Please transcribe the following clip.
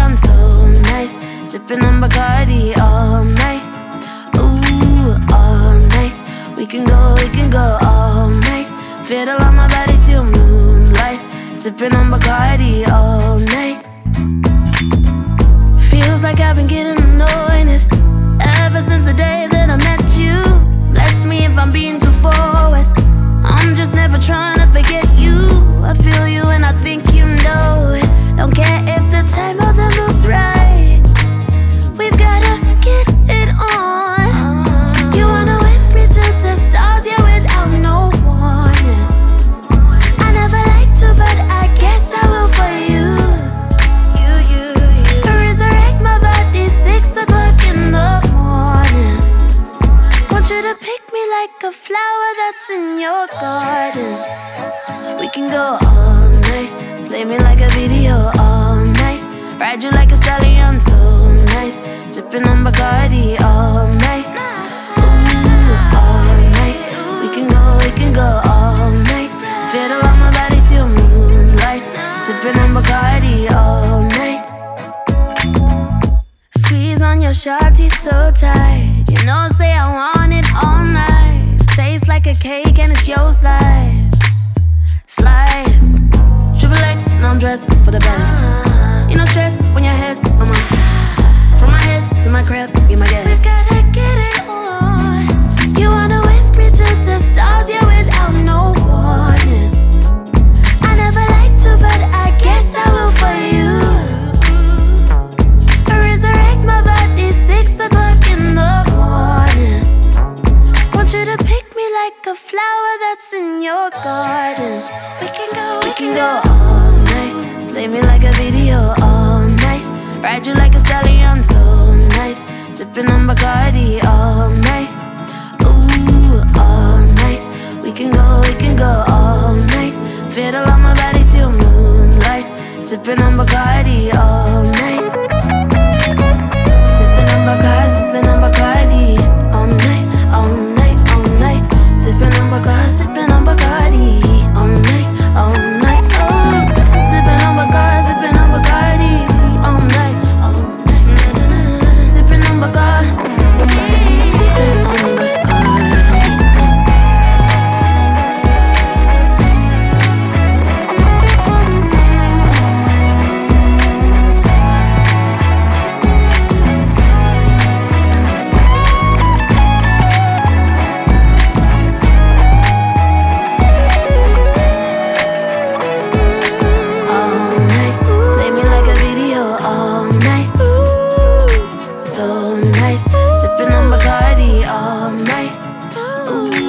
stallion, so nice. Sipping on Bacardi all night. Ooh, all night. We can go all night. Fiddle on my body till moonlight. Sipping on Bacardi all night. Feels like I've been getting anointed ever since the day that I met you. Bless me if I'm being too forward. I'm just never trying to forget you. I feel you and I think you know it. Don't care if the time or the mood's right. We've gotta get it on. You wanna whisper to the stars, yeah, without no warning. I never liked to, but I guess I will for you. Resurrect my body 6 o'clock in the morning. Want you to pick me like a flower that's in your garden. We can go all night. Play me like a video all night. Ride you like a stallion, so nice. Sipping on Bacardi all night. Ooh, all night. We can go all night. Fiddle on my body till moonlight. Sipping on Bacardi all night. Squeeze on your sharp teeth so tight. You know, say I want it all night. Tastes like a cake and it's your size. Slice, triple X, now I'm dressed for the best. You know stress when your head's on my. From my head to my crib, be my guest. We gotta get it on. You wanna whisper to the stars, yeah, without no warning. I never liked to, but I guess I will for you. Resurrect my body 6 o'clock in the morning. Want you to pick me like a flower that's in your garden. We can go all night. Play me like a video all night. Ride you like a stallion, so nice. Sipping on Bacardi all night. Ooh, all night. We can go all night. Fiddle on my body till moonlight. Sipping on Bacardi all night. Sipping on Bacardi all night, all night, all night. Sipping on Bacardi all night, all night. Oh, sipping on Bacardi all night, all night. Sipping on Bacardi, sipping on Bacardi. So nice, sipping on Bacardi all night. Ooh.